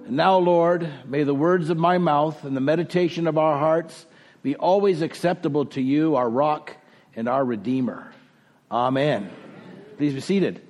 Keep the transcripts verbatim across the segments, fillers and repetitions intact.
And now, Lord, may the words of my mouth and the meditation of our hearts be always acceptable to you, our rock and our Redeemer. Amen. Amen. Please be seated.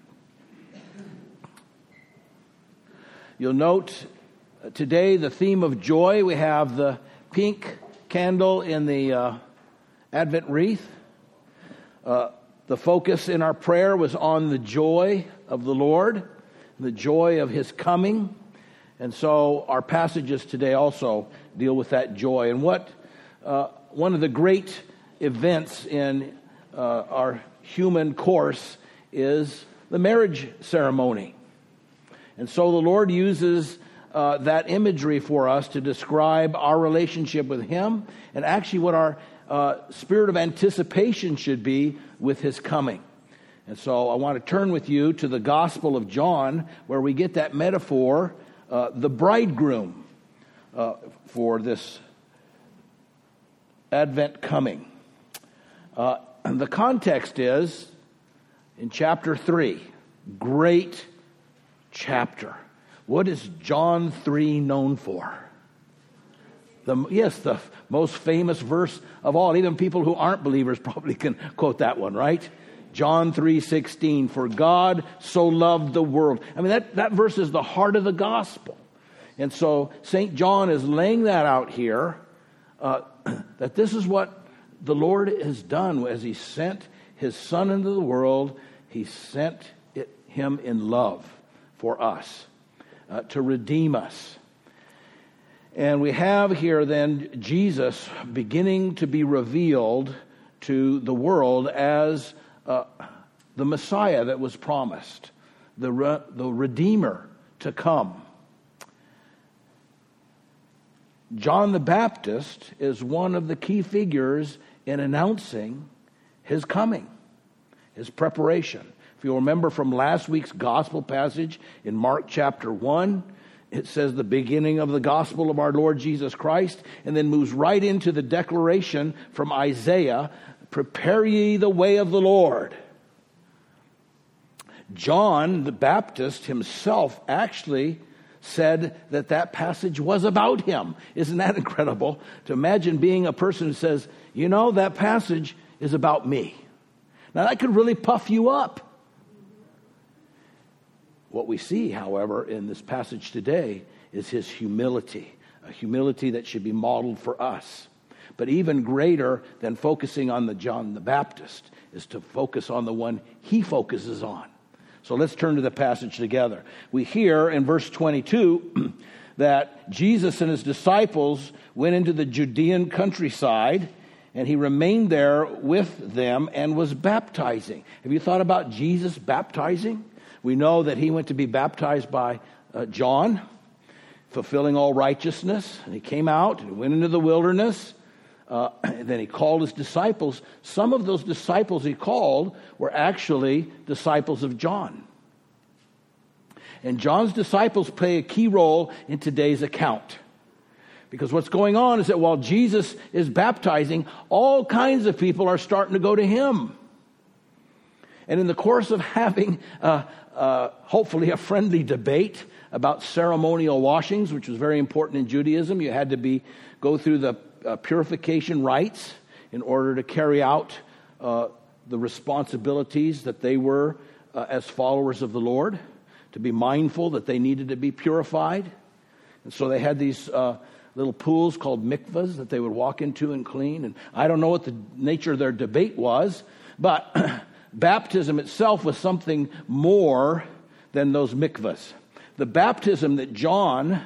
You'll note today the theme of joy. We have the pink candle in the uh, Advent wreath. Uh, the focus in our prayer was on the joy of the Lord, the joy of His coming. And so our passages today also deal with that joy. And what uh, one of the great events in uh, our human course is the marriage ceremony. And so the Lord uses uh, that imagery for us to describe our relationship with Him and actually what our uh, spirit of anticipation should be with His coming. And so I want to turn with you to the Gospel of John, where we get that metaphor, uh, the bridegroom, uh, for this Advent coming. Uh, and the context is in chapter three, great chapter. What is John three known for? The, yes, the f- most famous verse of all. Even people who aren't believers probably can quote that one, right? John three sixteen, for God so loved the world. I mean, that, that verse is the heart of the gospel. And so Saint John is laying that out here, uh, that this is what the Lord has done as He sent His Son into the world. He sent it, Him in love for us, uh, to redeem us. And we have here then Jesus beginning to be revealed to the world as uh, the Messiah that was promised, the, re- the Redeemer to come. John the Baptist is one of the key figures in announcing His coming, His preparation. If you'll remember from last week's gospel passage in Mark chapter one, it says the beginning of the gospel of our Lord Jesus Christ, and then moves right into the declaration from Isaiah, prepare ye the way of the Lord. John the Baptist himself actually said that that passage was about him. Isn't that incredible? To imagine being a person who says, you know, that passage is about me. Now that could really puff you up. What we see, however, in this passage today is his humility, a humility that should be modeled for us. But even greater than focusing on the John the Baptist is to focus on the one he focuses on. So let's turn to the passage together. We hear in verse twenty-two that Jesus and His disciples went into the Judean countryside, and He remained there with them and was baptizing. Have you thought about Jesus baptizing? We know that He went to be baptized by uh, John, fulfilling all righteousness. And He came out and went into the wilderness. Uh, and then He called His disciples. Some of those disciples He called were actually disciples of John. And John's disciples play a key role in today's account. Because what's going on is that while Jesus is baptizing, all kinds of people are starting to go to Him. And in the course of having, uh, uh, hopefully, a friendly debate about ceremonial washings, which was very important in Judaism, you had to be go through the uh, purification rites in order to carry out uh, the responsibilities that they were uh, as followers of the Lord, to be mindful that they needed to be purified. And so they had these uh, little pools called mikvahs that they would walk into and clean. And I don't know what the nature of their debate was, but baptism itself was something more than those mikvahs. The baptism that John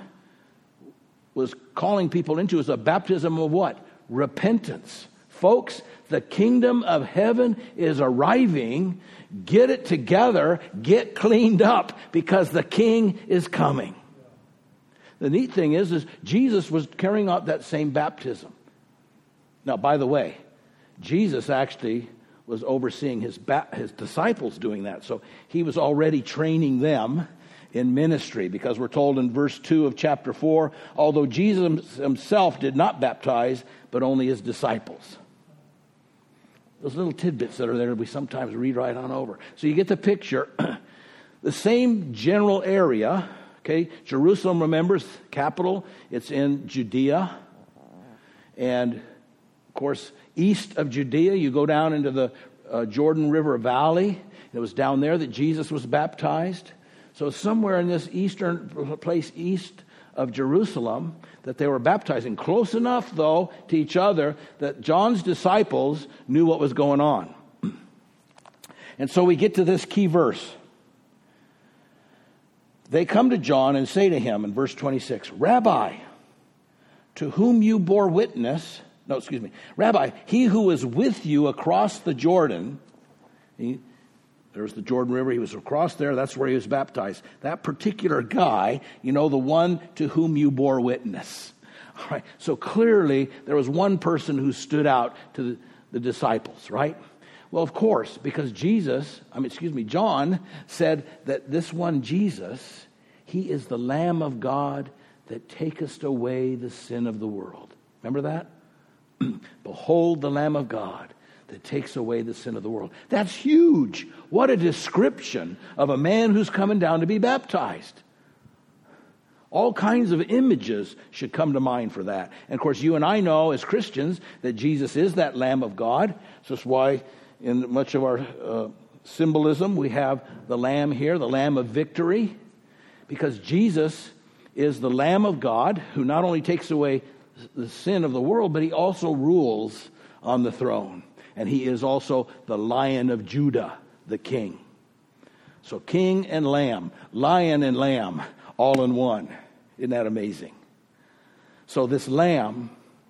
was calling people into is a baptism of what? Repentance. Folks, the kingdom of heaven is arriving. Get it together. Get cleaned up because the King is coming. The neat thing is, is Jesus was carrying out that same baptism. Now, by the way, Jesus actually was overseeing his ba- his disciples doing that. So he was already training them in ministry, because we're told in verse two of chapter four, although Jesus himself did not baptize, but only his disciples. Those little tidbits that are there, we sometimes read right on over. So you get the picture. The same general area Okay, Jerusalem, remember, is capital. It's in Judea. And, of course, east of Judea, you go down into the uh, Jordan River Valley. It was down there that Jesus was baptized. So somewhere in this eastern place east of Jerusalem that they were baptizing. Close enough, though, to each other that John's disciples knew what was going on. And so we get to this key verse. They come to John and say to him in verse twenty-six, Rabbi, to whom you bore witness, no, excuse me, Rabbi, he who was with you across the Jordan, he, there was the Jordan River, he was across there, that's where he was baptized. That particular guy, you know, the one to whom you bore witness. All right, so clearly there was one person who stood out to the, the disciples, right? Well, of course, because Jesus, I mean, excuse me, John said that this one Jesus, he is the Lamb of God that taketh away the sin of the world. Remember that? Behold the Lamb of God that takes away the sin of the world. That's huge. What a description of a man who's coming down to be baptized. All kinds of images should come to mind for that. And of course, you and I know as Christians that Jesus is that Lamb of God. So that's why in much of our uh, symbolism, we have the lamb here, the lamb of victory, because Jesus is the Lamb of God who not only takes away the sin of the world, but he also rules on the throne. And he is also the Lion of Judah, the King. So king and lamb, lion and lamb, all in one. Isn't that amazing? So this lamb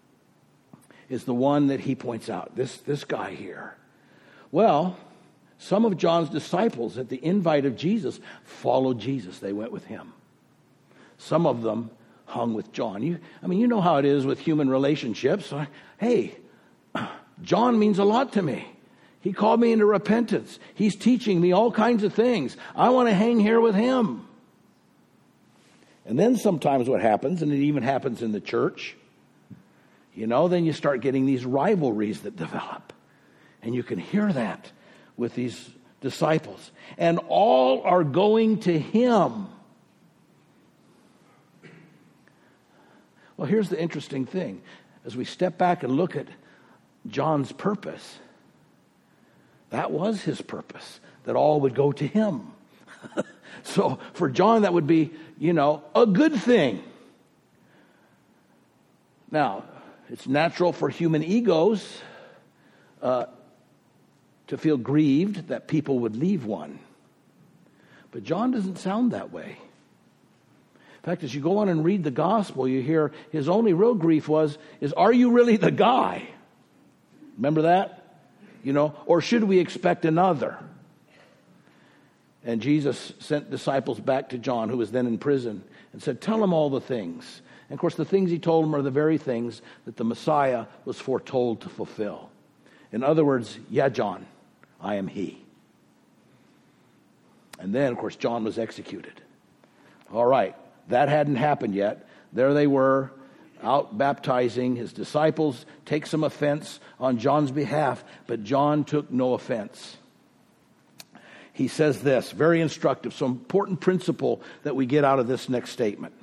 is the one that he points out, this, this guy here. Well, some of John's disciples at the invite of Jesus followed Jesus. They went with him. Some of them hung with John. You, I mean, you know how it is with human relationships. Hey, John means a lot to me. He called me into repentance. He's teaching me all kinds of things. I want to hang here with him. And then sometimes what happens, and it even happens in the church, you know, then you start getting these rivalries that develop. And you can hear that with these disciples. And all are going to him. Well, here's the interesting thing. As we step back and look at John's purpose, that was his purpose, that all would go to him. So for John, that would be, you know, a good thing. Now, it's natural for human egos uh, to feel grieved that people would leave one. But John doesn't sound that way. In fact, as you go on and read the gospel, you hear his only real grief was, is, are you really the guy? Remember that? You know, or should we expect another? And Jesus sent disciples back to John, who was then in prison, and said, tell him all the things. And of course, the things he told him are the very things that the Messiah was foretold to fulfill. In other words, yeah, John, I am he. And then, of course, John was executed. All right, that hadn't happened yet. There they were, out baptizing. His disciples take some offense on John's behalf, but John took no offense. He says this, very instructive, some important principle that we get out of this next statement.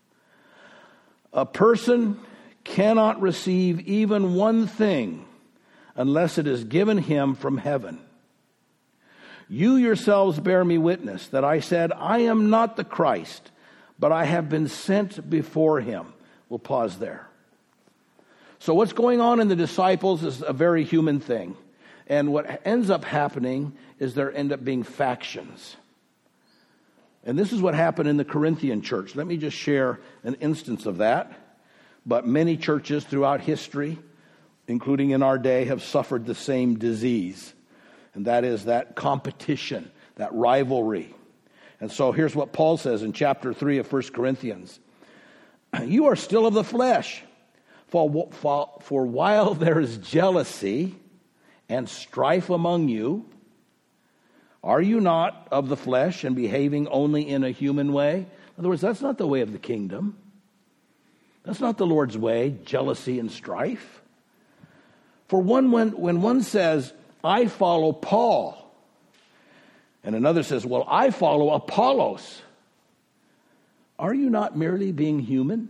A person cannot receive even one thing unless it is given him from heaven. You yourselves bear me witness that I said, I am not the Christ, but I have been sent before him. We'll pause there. So what's going on in the disciples is a very human thing. And what ends up happening is there end up being factions. And this is what happened in the Corinthian church. Let me just share an instance of that. But many churches throughout history, including in our day, have suffered the same disease. And that is that competition, that rivalry. And so here's what Paul says in chapter three of First Corinthians. You are still of the flesh, for, for, for while there is jealousy and strife among you, are you not of the flesh and behaving only in a human way? In other words, that's not the way of the kingdom. That's not the Lord's way, jealousy and strife. For one, when, when one says, I follow Paul, and another says, well, I follow Apollos. Are you not merely being human?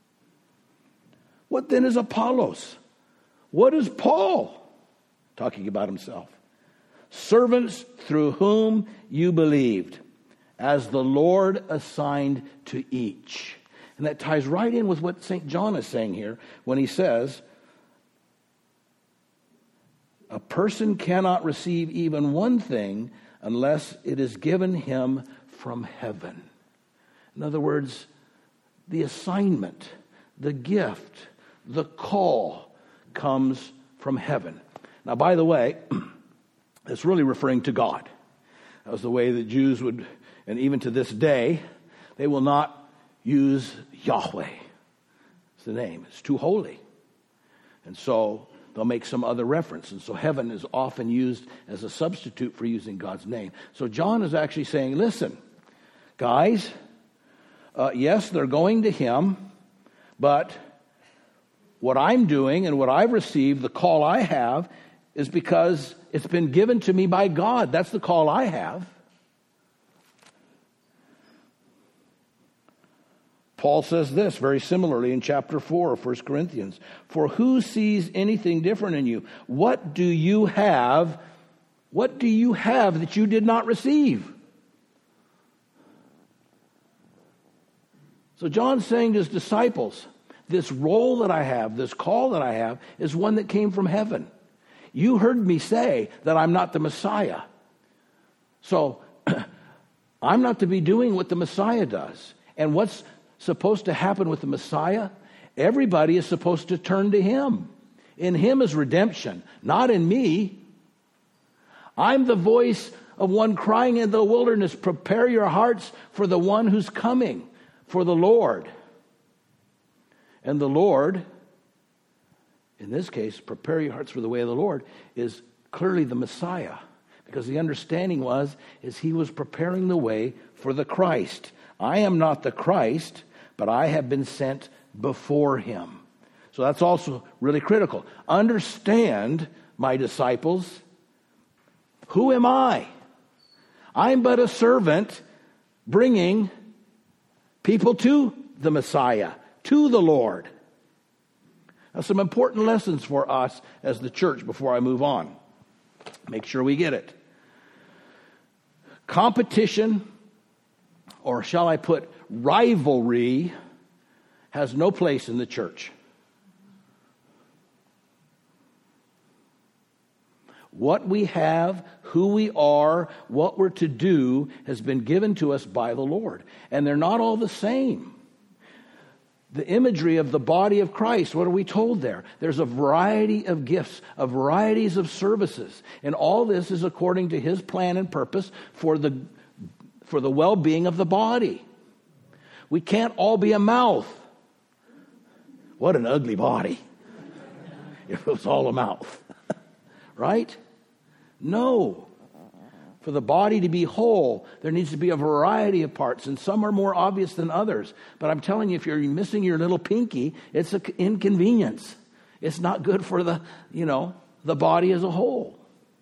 What then is Apollos? What is Paul? Talking about himself. Servants through whom you believed, as the Lord assigned to each. And that ties right in with what Saint John is saying here when he says, a person cannot receive even one thing unless it is given him from heaven. In other words, the assignment, the gift, the call comes from heaven. Now, by the way, it's really referring to God. That was the way that Jews would, and even to this day, they will not use Yahweh. It's the name. It's too holy. And so they'll make some other reference. And so heaven is often used as a substitute for using God's name. So John is actually saying, listen, guys, uh, yes, they're going to him, but what I'm doing and what I've received, the call I have, is because it's been given to me by God. That's the call I have. Paul says this very similarly in chapter four of First Corinthians. For who sees anything different in you? What do you have? What do you have that you did not receive? So John's saying to his disciples, this role that I have, this call that I have, is one that came from heaven. You heard me say that I'm not the Messiah. So I'm not to be doing what the Messiah does. And what's supposed to happen with the Messiah? Everybody is supposed to turn to him. In him is redemption, not in me. I'm the voice of one crying in the wilderness, prepare your hearts for the one who's coming, for the Lord. And the Lord, in this case, prepare your hearts for the way of the Lord, is clearly the Messiah. Because the understanding was, is he was preparing the way for the Christ. I am not the Christ, but I have been sent before him. So that's also really critical. Understand, my disciples, who am I? I'm but a servant bringing people to the Messiah, to the Lord. Now, some important lessons for us as the church before I move on. Make sure we get it. Competition, or shall I put rivalry, has no place in the church. What we have, who we are, what we're to do has been given to us by the Lord. And they're not all the same. The imagery of the body of Christ, what are we told there? There's a variety of gifts, a varieties of services. And all this is according to his plan and purpose for the, for the well-being of the body. We can't all be a mouth. What an ugly body. If it was all a mouth. Right? No. For the body to be whole, there needs to be a variety of parts, and some are more obvious than others. But I'm telling you, if you're missing your little pinky, it's an inconvenience. It's not good for the, you know, the body as a whole.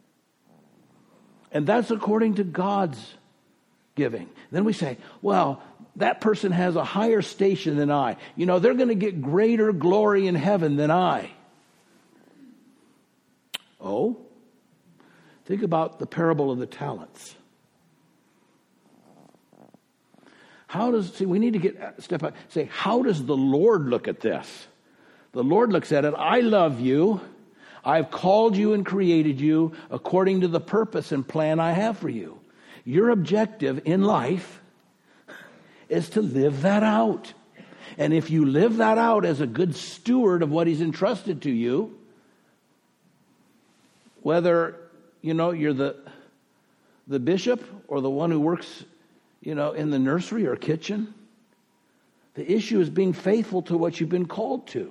And that's according to God's giving. Then we say, well, that person has a higher station than I. You know, they're going to get greater glory in heaven than I. Oh? Think about the parable of the talents. How does, see, we need to get, step back, say, how does the Lord look at this? The Lord looks at it, I love you. I've called you and created you according to the purpose and plan I have for you. Your objective in life is to live that out. And if you live that out as a good steward of what he's entrusted to you, whether, you know, you're the the bishop or the one who works, you know, in the nursery or kitchen, the issue is being faithful to what you've been called to.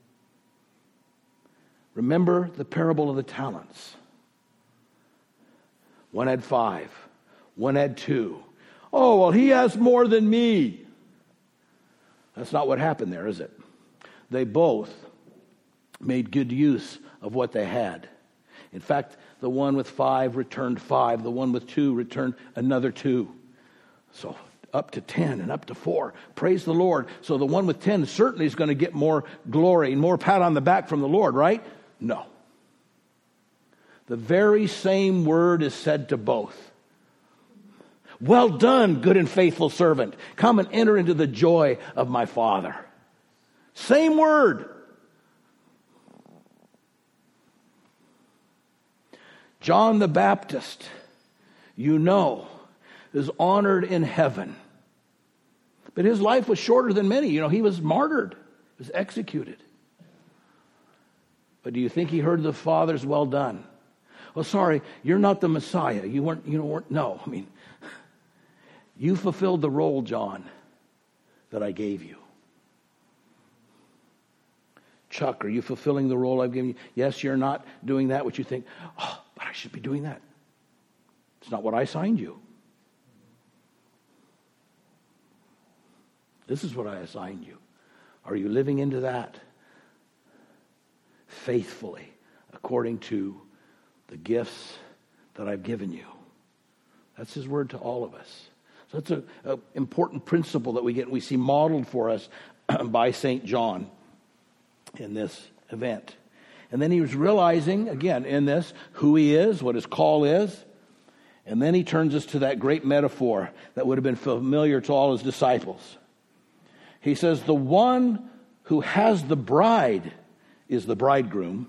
Remember the parable of the talents. One had five. One had two. Oh, well, he has more than me. That's not what happened there, is it? They both made good use of what they had. In fact, the one with five returned five. The one with two returned another two. So up to ten and up to four. Praise the Lord. So the one with ten certainly is going to get more glory and more pat on the back from the Lord, right? No. The very same word is said to both. Well done, good and faithful servant. Come and enter into the joy of my Father. Same word. John the Baptist, you know, is honored in heaven. But his life was shorter than many. You know, he was martyred, he was executed. But do you think he heard the Father's well done? Well, sorry, you're not the Messiah. You weren't, you know, weren't, no. I mean, you fulfilled the role, John, that I gave you. Chuck, are you fulfilling the role I've given you? Yes, you're not doing that which you think, oh, but I should be doing that. It's not what I signed you. This is what I assigned you. Are you living into that faithfully according to the gifts that I've given you? That's his word to all of us. So that's an important principle that we get, we see modeled for us by Saint John in this event. And then he was realizing, again, in this, who he is, what his call is. And then he turns us to that great metaphor that would have been familiar to all his disciples. He says, the one who has the bride is the bridegroom.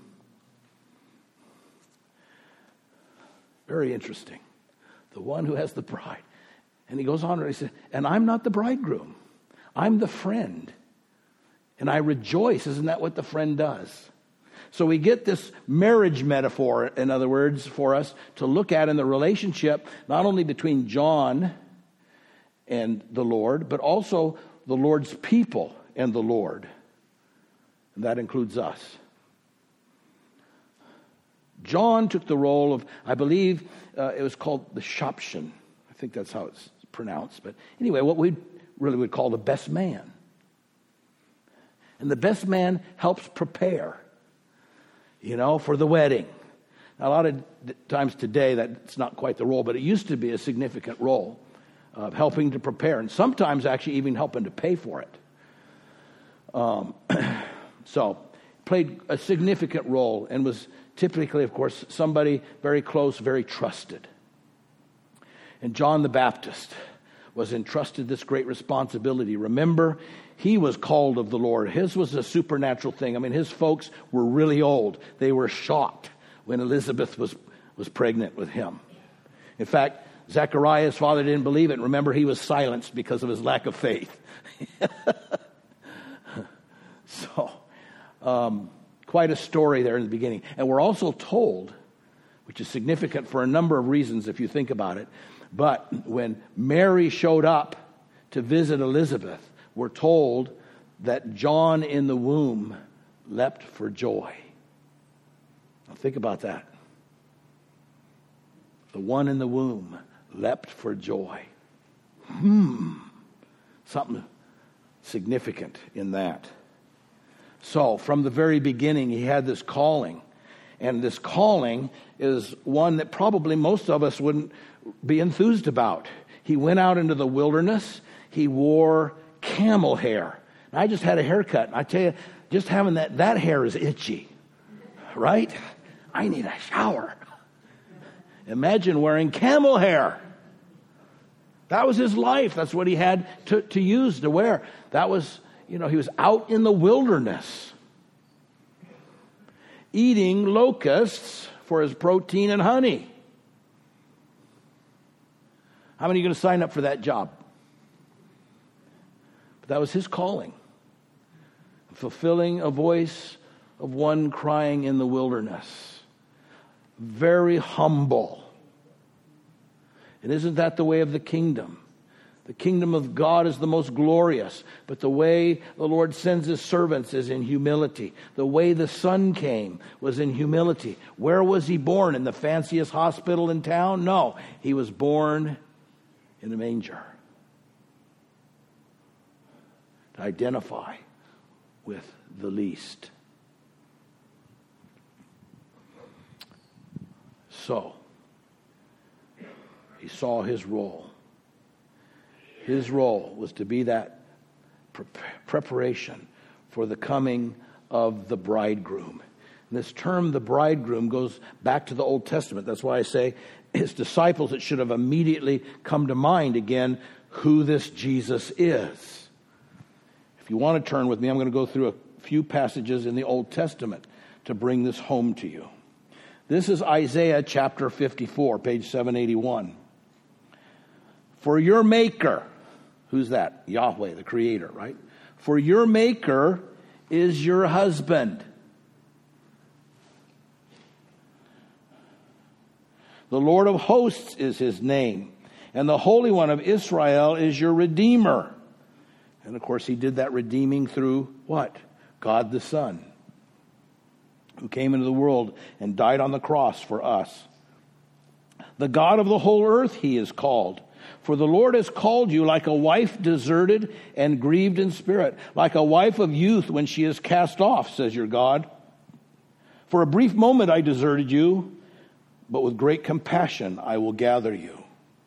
Very interesting. The one who has the bride. And he goes on and he says, and I'm not the bridegroom. I'm the friend. And I rejoice. Isn't that what the friend does? So we get this marriage metaphor, in other words, for us to look at in the relationship, not only between John and the Lord, but also the Lord's people and the Lord. And that includes us. John took the role of, I believe uh, it was called the Shopshin. I think that's how it's pronounced. But anyway, what we really would call the best man. And the best man helps prepare, you know, for the wedding. Now, a lot of times today, that's not quite the role, but it used to be a significant role of helping to prepare, and sometimes actually even helping to pay for it. Um, so, played a significant role and was typically, of course, somebody very close, very trusted. And John the Baptist was entrusted this great responsibility. Remember, he was called of the Lord. His was a supernatural thing. I mean, his folks were really old. They were shocked when Elizabeth was, was pregnant with him. In fact, Zechariah's father didn't believe it. Remember, he was silenced because of his lack of faith. so, um, quite a story there in the beginning. And we're also told, which is significant for a number of reasons if you think about it, but when Mary showed up to visit Elizabeth, we're told that John in the womb leapt for joy. Now think about that. The one in the womb leapt for joy. Hmm. Something significant in that. So, from the very beginning, he had this calling. And this calling is one that probably most of us wouldn't be enthused about. He went out into the wilderness. He wore camel hair. And I just had a haircut. And I tell you, just having that, that hair is itchy. Right? I need a shower. Imagine wearing camel hair. That was his life. That's what he had to, to use, to wear. That was, you know, he was out in the wilderness eating locusts for his protein and honey. How many are going to sign up for that job? But that was his calling. Fulfilling a voice of one crying in the wilderness. Very humble. And isn't that the way of the kingdom? The kingdom of God is the most glorious, but the way the Lord sends his servants is in humility. The way the Son came was in humility. Where was he born? In the fanciest hospital in town? No, he was born in a manger. To identify with the least. So, he saw his role. His role was to be that pre- preparation for the coming of the bridegroom. And this term, the bridegroom, goes back to the Old Testament. That's why I say his disciples, it should have immediately come to mind again who this Jesus is. If you want to turn with me, I'm going to go through a few passages in the Old Testament to bring this home to you. This is Isaiah chapter fifty-four, page seven eighty-one. For your maker, who's that? Yahweh, the creator, right? For your maker is your husband. The Lord of hosts is his name, and the Holy One of Israel is your Redeemer. And of course, he did that redeeming through what? God the Son, who came into the world and died on the cross for us. The God of the whole earth he is called. For the Lord has called you like a wife deserted and grieved in spirit, like a wife of youth when she is cast off, says your God. For a brief moment I deserted you, but with great compassion I will gather you.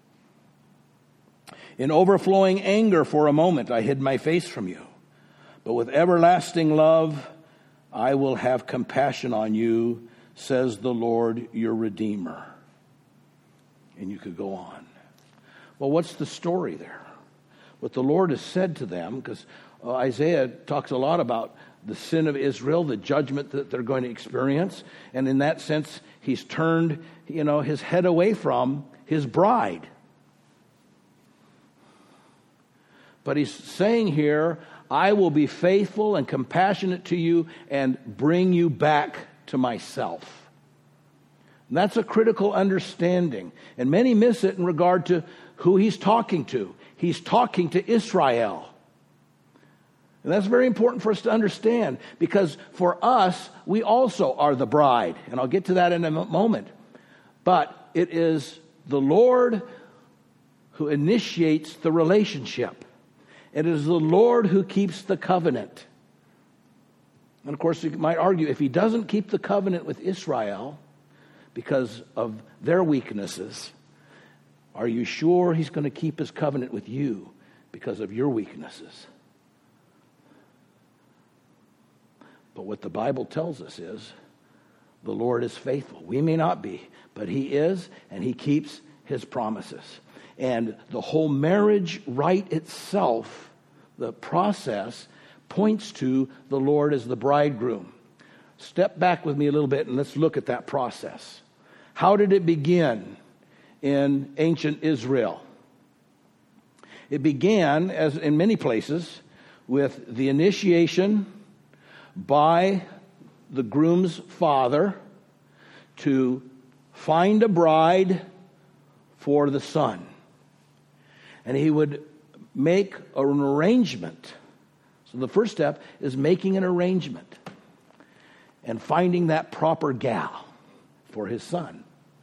In overflowing anger for a moment I hid my face from you, but with everlasting love I will have compassion on you, says the Lord your Redeemer. And you could go on. Well, what's the story there? What the Lord has said to them, because Isaiah talks a lot about the sin of Israel, the judgment that they're going to experience. And in that sense, he's turned, you know, his head away from his bride. But he's saying here, I will be faithful and compassionate to you and bring you back to myself. And that's a critical understanding. And many miss it in regard to who he's talking to. He's talking to Israel. And that's very important for us to understand, because for us, we also are the bride. And I'll get to that in a moment. But it is the Lord who initiates the relationship. It is the Lord who keeps the covenant. And of course, you might argue, if he doesn't keep the covenant with Israel because of their weaknesses, are you sure he's going to keep his covenant with you because of your weaknesses? But what the Bible tells us is the Lord is faithful. We may not be, but he is, and he keeps his promises. And the whole marriage rite itself, the process, points to the Lord as the bridegroom. Step back with me a little bit and let's look at that process. How did it begin in ancient Israel? It began, as in many places, with the initiation by the groom's father to find a bride for the son. And he would make an arrangement. So the first step is making an arrangement and finding that proper gal for his son.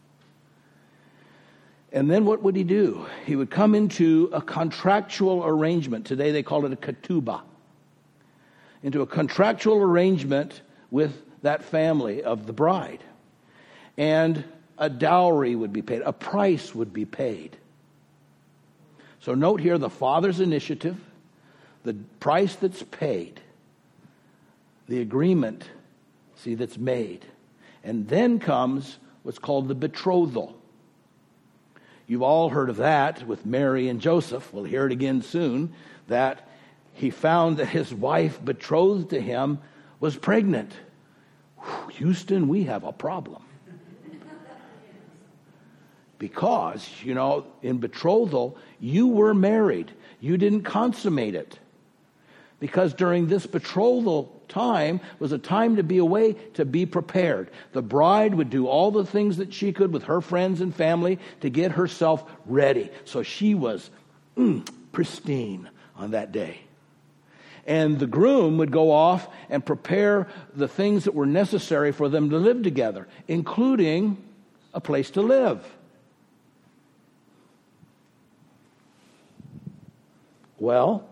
And then what would he do? He would come into a contractual arrangement. Today they call it a ketubah. Into a contractual arrangement with that family of the bride. And a dowry would be paid. A price would be paid. So note here the father's initiative, the price that's paid, the agreement, see, that's made. And then comes what's called the betrothal. You've all heard of that with Mary and Joseph. We'll hear it again soon, that he found that his wife betrothed to him was pregnant. Whew, Houston, we have a problem. Because, you know, in betrothal, you were married. You didn't consummate it. Because during this betrothal time was a time to be away, to be prepared. The bride would do all the things that she could with her friends and family to get herself ready. So she was mm, pristine on that day. And the groom would go off and prepare the things that were necessary for them to live together, including a place to live. Well,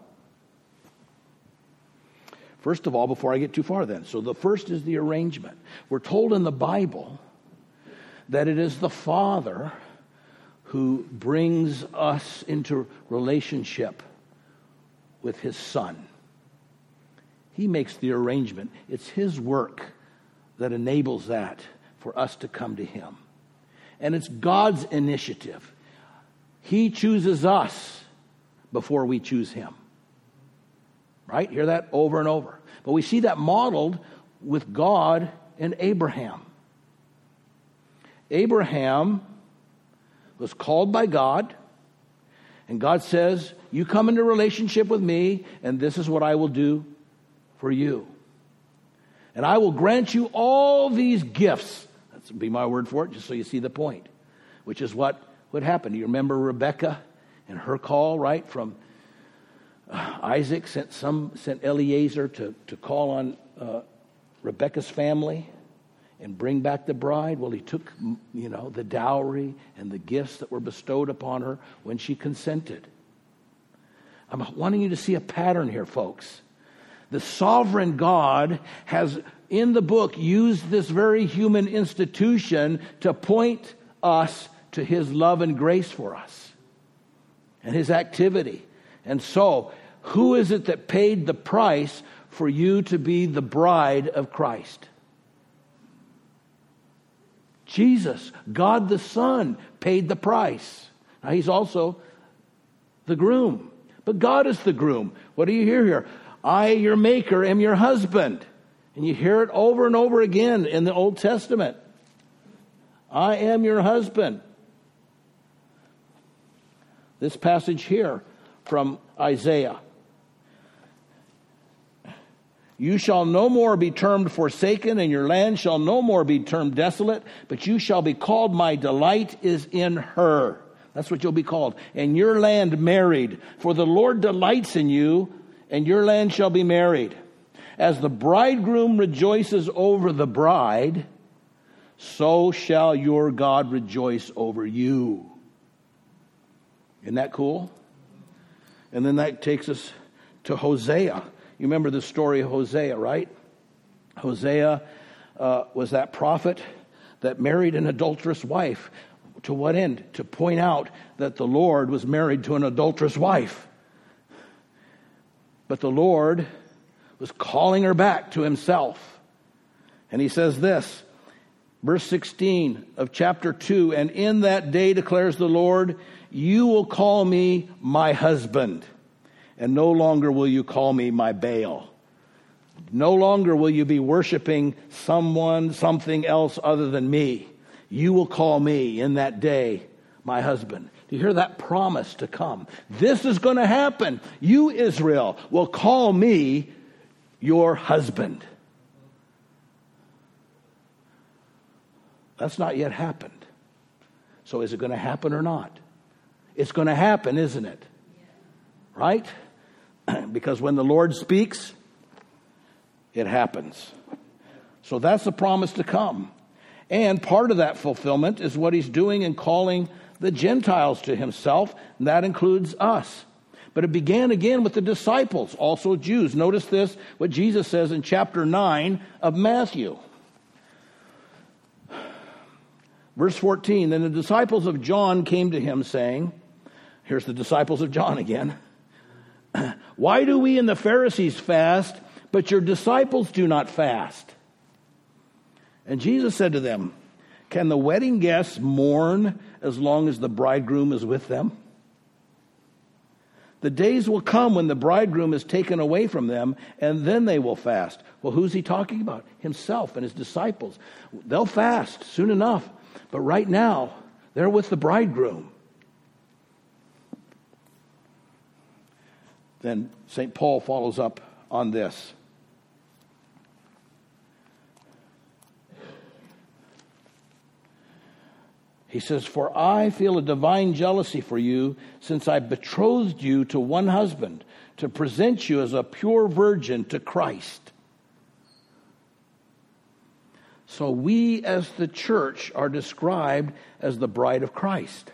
first of all, before I get too far then, so the first is the arrangement. We're told in the Bible that it is the father who brings us into relationship with his Son. He makes the arrangement. It's his work that enables that for us to come to him. And it's God's initiative. He chooses us before we choose him. Right? Hear that over and over. But we see that modeled with God and Abraham. Abraham was called by God, and God says, you come into relationship with me, and this is what I will do for you. And I will grant you all these gifts. That's be my word for it, just so you see the point. Which is what would happen. You remember Rebekah and her call, right? From uh, Isaac sent some sent Eliezer to, to call on uh, Rebekah's family and bring back the bride. Well, he took, you know, the dowry and the gifts that were bestowed upon her when she consented. I'm wanting you to see a pattern here, folks. The sovereign God has, in the book, used this very human institution to point us to his love and grace for us and his activity. And so, who is it that paid the price for you to be the bride of Christ? Jesus, God the Son, paid the price. Now, he's also the groom. But God is the groom. What do you hear here? I, your maker, am your husband. And you hear it over and over again in the Old Testament. I am your husband. This passage here from Isaiah. You shall no more be termed forsaken, and your land shall no more be termed desolate, but you shall be called, my delight is in her. That's what you'll be called. And your land married, for the Lord delights in you, and your land shall be married. As the bridegroom rejoices over the bride, so shall your God rejoice over you. Isn't that cool? And then that takes us to Hosea. You remember the story of Hosea, right? Hosea uh, was that prophet that married an adulterous wife. To what end? To point out that the Lord was married to an adulterous wife. But the Lord was calling her back to himself. And he says this, verse sixteen of chapter two, and in that day declares the Lord, you will call me my husband, and no longer will you call me my Baal. No longer will you be worshiping someone, something else other than me. You will call me in that day my husband. Do you hear that promise to come? This is going to happen. You, Israel, will call me your husband. That's not yet happened. So is it going to happen or not? It's going to happen, isn't it? Right? Because when the Lord speaks, it happens. So that's the promise to come. And part of that fulfillment is what he's doing in calling the Gentiles to himself, and that includes us. But it began again with the disciples, also Jews. Notice this, what Jesus says in chapter nine of Matthew. Verse fourteen, then the disciples of John came to him saying, here's the disciples of John again. Why do we and the Pharisees fast, but your disciples do not fast? And Jesus said to them, can the wedding guests mourn as long as the bridegroom is with them? The days will come when the bridegroom is taken away from them, and then they will fast. Well, who's he talking about? Himself and his disciples. They'll fast soon enough. But right now, they're with the bridegroom. Then Saint Paul follows up on this. He says, for I feel a divine jealousy for you, since I betrothed you to one husband, to present you as a pure virgin to Christ. So we as the church are described as the bride of Christ.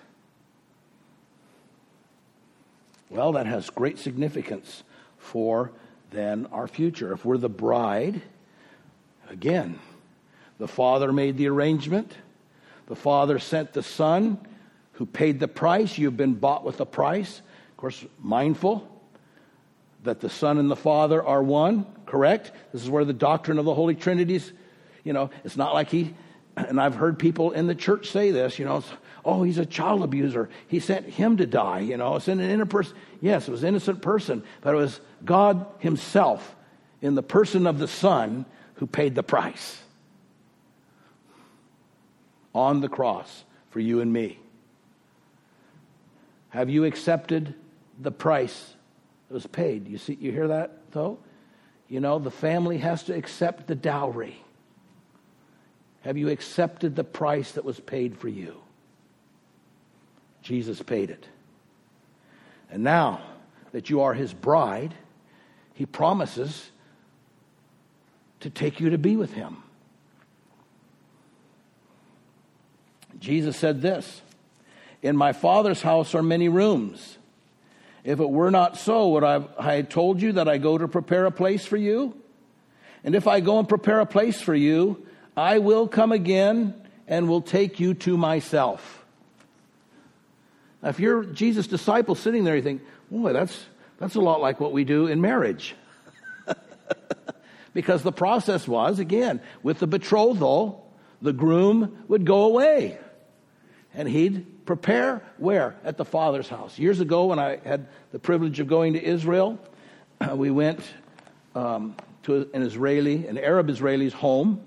Well, that has great significance for then our future. If we're the bride, again, the Father made the arrangement. The Father sent the Son, who paid the price. You've been bought with a price. Of course, mindful that the Son and the Father are one, correct? This is where the doctrine of the Holy Trinity is, you know, it's not like he, and I've heard people in the church say this, you know, oh, he's a child abuser. He sent him to die, you know. It's an innocent person. Yes, it was an innocent person, but it was God himself in the person of the Son who paid the price on the cross for you and me. Have you accepted the price that was paid? You see, you hear that though? You know, the family has to accept the dowry. Have you accepted the price that was paid for you? Jesus paid it. And now that you are his bride, he promises to take you to be with him. Jesus said this, in my Father's house are many rooms. If it were not so, would I, I had told you that I go to prepare a place for you? And if I go and prepare a place for you, I will come again and will take you to myself. Now, if you're Jesus' disciple sitting there, you think, boy, that's, that's a lot like what we do in marriage. Because the process was, again, with the betrothal, the groom would go away. And he'd prepare where? At the Father's house. Years ago, when I had the privilege of going to Israel, uh, we went um, to an Israeli, an Arab Israeli's home.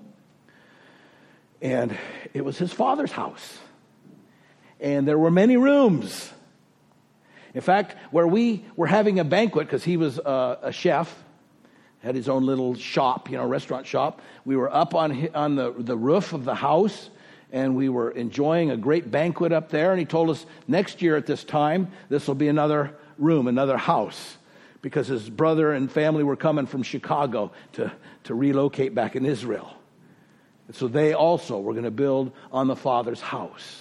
And it was his father's house. And there were many rooms. In fact, where we were having a banquet, because he was uh, a chef, had his own little shop, you know, restaurant shop. We were up on on the, the roof of the house, and we were enjoying a great banquet up there. And he told us next year at this time, this will be another room, another house, because his brother and family were coming from Chicago to, to relocate back in Israel. And so they also were going to build on the Father's house.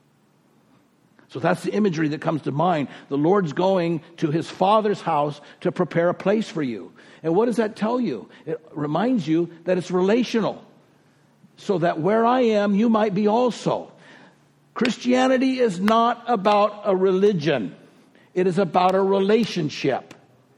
So that's the imagery that comes to mind. The Lord's going to his Father's house to prepare a place for you. And what does that tell you? It reminds you that it's relational. So that where I am, you might be also. Christianity is not about a religion. It is about a relationship.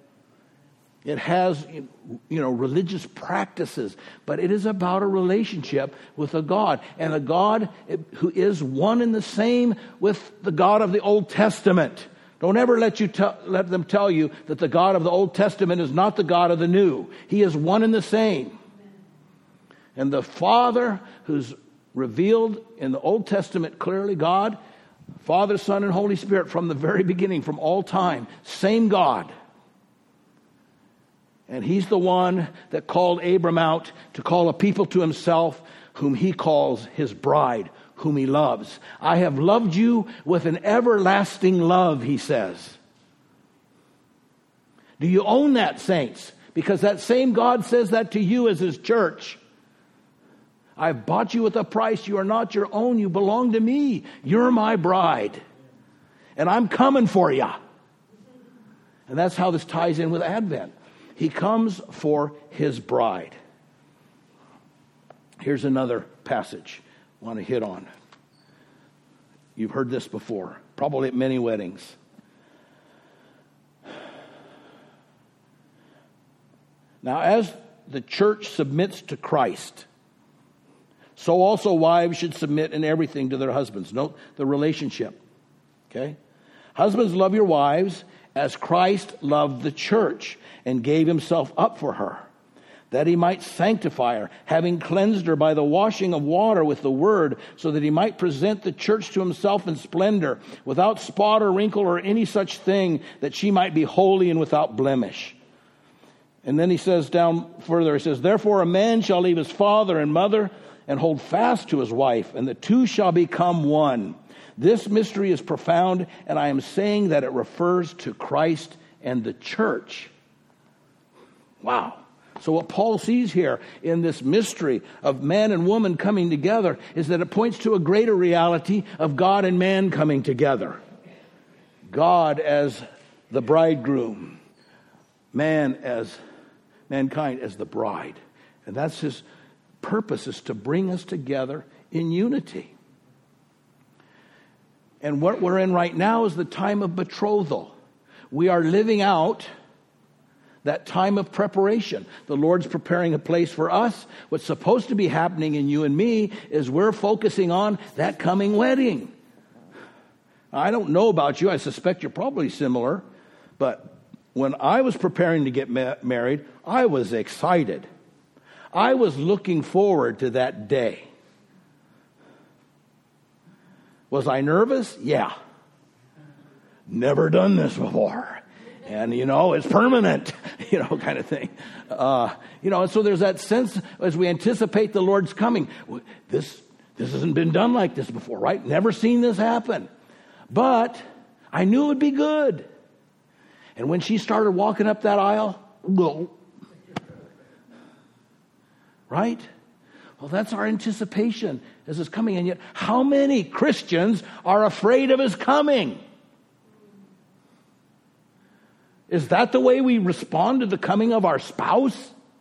It has, you know, religious practices, but it is about a relationship with a God, and a God who is one and the same with the God of the Old Testament. Don't ever let you te- let them tell you that the God of the Old Testament is not the God of the New. He is one and the same. And the Father, who's revealed in the Old Testament clearly, God, Father, Son, and Holy Spirit from the very beginning, from all time, same God. And he's the one that called Abram out to call a people to himself whom he calls his bride, whom he loves. I have loved you with an everlasting love, he says. Do you own that, saints? Because that same God says that to you as his church. I've bought you with a price. You are not your own. You belong to me. You're my bride. And I'm coming for you. And that's how this ties in with Advent. He comes for his bride. Here's another passage I want to hit on. You've heard this before, probably at many weddings. Now, as the church submits to Christ, so also wives should submit in everything to their husbands. Note the relationship. Okay? Husbands, love your wives as Christ loved the church and gave himself up for her, that he might sanctify her, having cleansed her by the washing of water with the word, so that he might present the church to himself in splendor, without spot or wrinkle or any such thing, that she might be holy and without blemish. And then he says down further, he says, therefore a man shall leave his father and mother and hold fast to his wife, and the two shall become one. This mystery is profound, and I am saying that it refers to Christ and the church. Wow. So what Paul sees here in this mystery of man and woman coming together is that it points to a greater reality of God and man coming together. God as the bridegroom, man as mankind as the bride. And that's his purpose, is to bring us together in unity. And what we're in right now is the time of betrothal. We are living out that time of preparation. The Lord's preparing a place for us. What's supposed to be happening in you and me is we're focusing on that coming wedding. I don't know about you. I suspect you're probably similar. But when I was preparing to get ma- married, I was excited. I was looking forward to that day. Was I nervous? Yeah. Never done this before. And, you know, it's permanent, you know, kind of thing. Uh, you know, and so there's that sense as we anticipate the Lord's coming. This, this hasn't been done like this before, right? Never seen this happen. But I knew it would be good. And when she started walking up that aisle, whoa. Right? Well, that's our anticipation as His coming. And yet, how many Christians are afraid of His coming? Is that the way we respond to the coming of our spouse?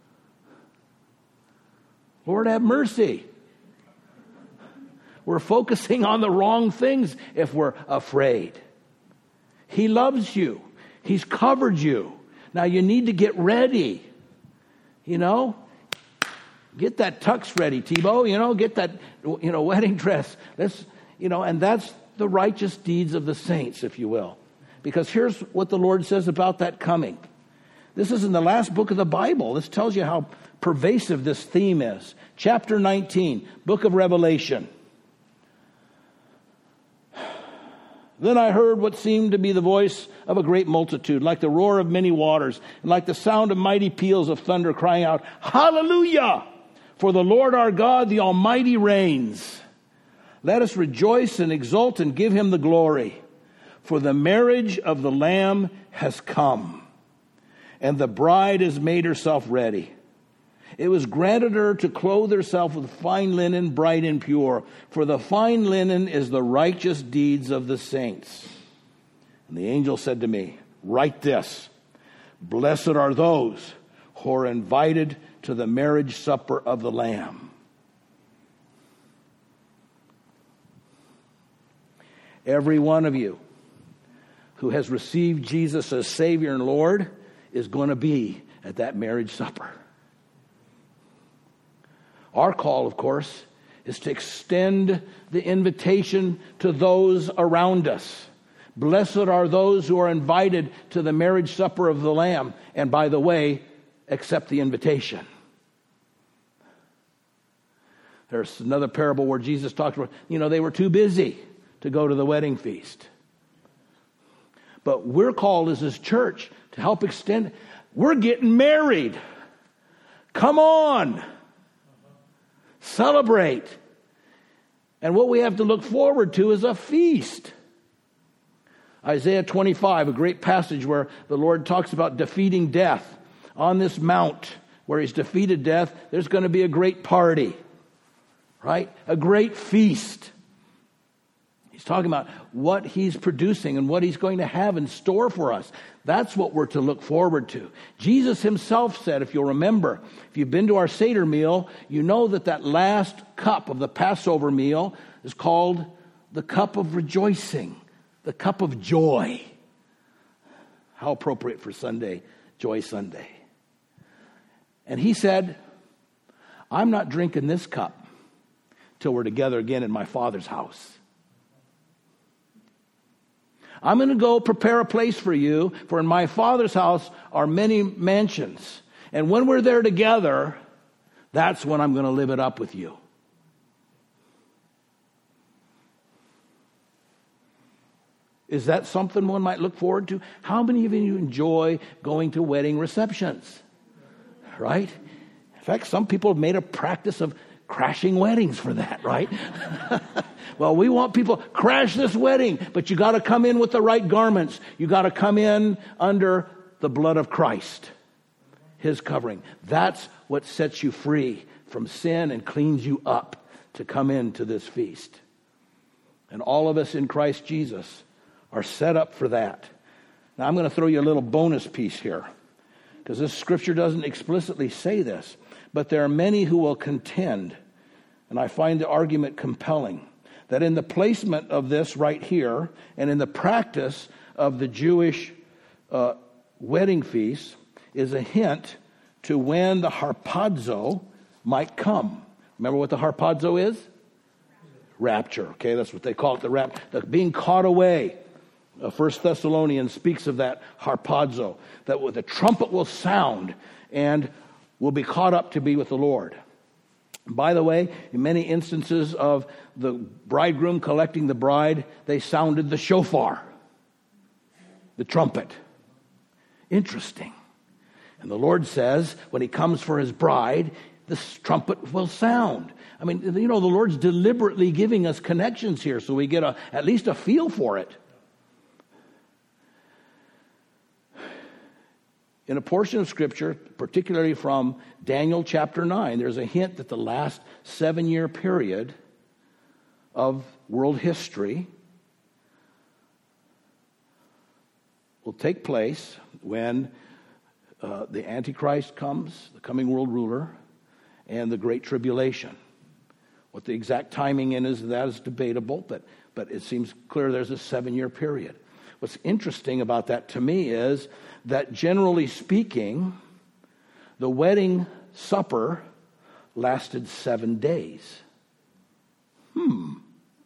Lord, have mercy. We're focusing on the wrong things if we're afraid. He loves you. He's covered you. Now you need to get ready. You know? Get that tux ready, Tebow. You know, get that, you know, wedding dress. Let's, you know, and that's the righteous deeds of the saints, if you will. Because here's what the Lord says about that coming. This is in the last book of the Bible. This tells you how pervasive this theme is. Chapter nineteen, book of Revelation. Then I heard what seemed to be the voice of a great multitude, like the roar of many waters, and like the sound of mighty peals of thunder, crying out, Hallelujah! For the Lord our God, the Almighty, reigns. Let us rejoice and exult and give Him the glory. For the marriage of the Lamb has come, and the bride has made herself ready. It was granted her to clothe herself with fine linen, bright and pure, for the fine linen is the righteous deeds of the saints. And the angel said to me, Write this, Blessed are those who are invited to the marriage supper of the Lamb. Every one of you who has received Jesus as Savior and Lord is going to be at that marriage supper. Our call, of course, is to extend the invitation to those around us. Blessed are those who are invited to the marriage supper of the Lamb. And by the way, accept the invitation. There's another parable where Jesus talks about, you know, they were too busy to go to the wedding feast. But we're called as His church to help extend. We're getting married. Come on. Celebrate. And what we have to look forward to is a feast. Isaiah twenty-five, a great passage where the Lord talks about defeating death. On this mount where He's defeated death, there's going to be a great party. Right? A great feast. He's talking about what He's producing and what He's going to have in store for us. That's what we're to look forward to. Jesus Himself said, if you'll remember, if you've been to our Seder meal, you know that that last cup of the Passover meal is called the cup of rejoicing, the cup of joy. How appropriate for Sunday, Joy Sunday. And He said, I'm not drinking this cup till we're together again in my Father's house. I'm going to go prepare a place for you, for in my Father's house are many mansions. And when we're there together, that's when I'm going to live it up with you. Is that something one might look forward to? How many of you enjoy going to wedding receptions? Right? In fact, some people have made a practice of crashing weddings for that, right? Well, we want people, crash this wedding, but you got to come in with the right garments. You got to come in under the blood of Christ, His covering. That's what sets you free from sin and cleans you up to come into this feast. And all of us in Christ Jesus are set up for that. Now, I'm going to throw you a little bonus piece here, because this scripture doesn't explicitly say this, but there are many who will contend, and I find the argument compelling, that in the placement of this right here and in the practice of the Jewish uh, wedding feast is a hint to when the harpazo might come. Remember what the harpazo is? Rapture. Okay, that's what they call it, the rapture, the being caught away. Uh, First Thessalonians speaks of that harpazo, that the trumpet will sound and will be caught up to be with the Lord. By the way, in many instances of the bridegroom collecting the bride, they sounded the shofar, the trumpet. Interesting. And the Lord says, when he comes for his bride, this trumpet will sound. I mean, you know, the Lord's deliberately giving us connections here so we get a, at least a feel for it. In a portion of Scripture, particularly from Daniel chapter nine, there's a hint that the last seven-year period of world history will take place when uh, the Antichrist comes, the coming world ruler, and the Great Tribulation. What the exact timing in is, that is debatable, but, but it seems clear there's a seven-year period. What's interesting about that to me is that generally speaking, the wedding supper lasted seven days. Hmm.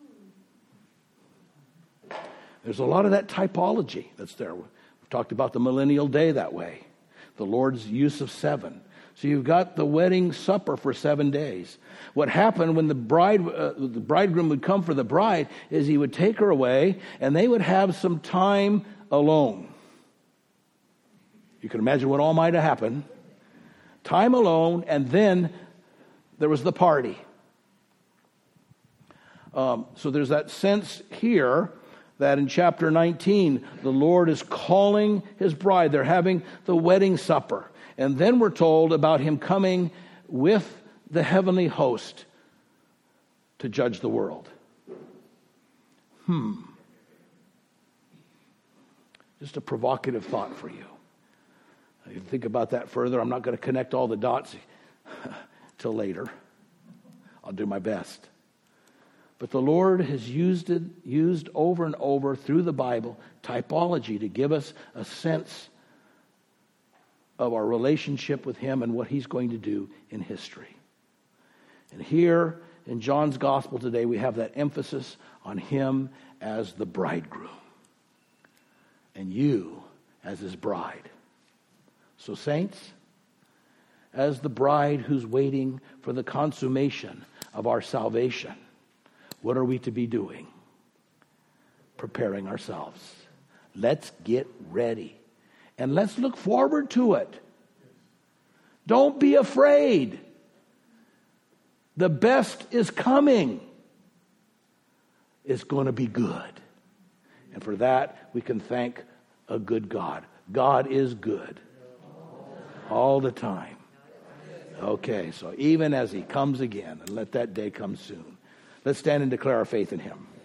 There's a lot of that typology that's there. We've talked about the millennial day that way, the Lord's use of seven. So you've got the wedding supper for seven days. What happened when the bride, uh, the bridegroom would come for the bride is he would take her away and they would have some time alone. You can imagine what all might have happened. Time alone, and then there was the party. Um, so there's that sense here that in chapter nineteen, the Lord is calling his bride. They're having the wedding supper. And then we're told about him coming with the heavenly host to judge the world. Hmm. Just a provocative thought for you. You can think about that further. I'm not going to connect all the dots till later. I'll do my best. But the Lord has used it, used over and over through the Bible, typology to give us a sense of our relationship with him and what he's going to do in history. And here in John's gospel today, we have that emphasis on him as the bridegroom and you as his bride. So saints, as the bride who's waiting for the consummation of our salvation, what are we to be doing? Preparing ourselves. Let's get ready. And let's look forward to it. Don't be afraid. The best is coming. It's going to be good. And for that, we can thank a good God. God is good. All the time. Okay, so even as he comes again, and let that day come soon. Let's stand and declare our faith in him.